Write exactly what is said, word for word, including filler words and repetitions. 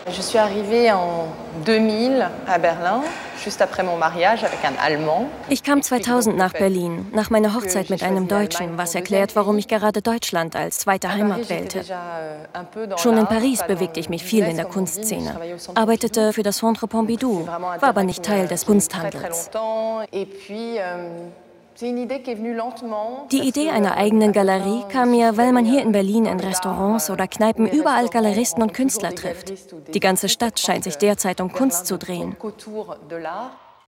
Je suis arrivée en deux mille à Berlin, juste après mon mariage avec un Allemand. Ich kam zweitausend nach Berlin, nach meiner Hochzeit mit einem Deutschen, was erklärt, warum ich gerade Deutschland als zweite Heimat wählte. Schon in Paris bewegte ich mich viel in der Kunstszene, arbeitete für das Centre Pompidou, war aber nicht Teil des Kunsthandels. Die Idee einer eigenen Galerie kam mir, weil man hier in Berlin in Restaurants oder Kneipen überall Galeristen und Künstler trifft. Die ganze Stadt scheint sich derzeit um Kunst zu drehen.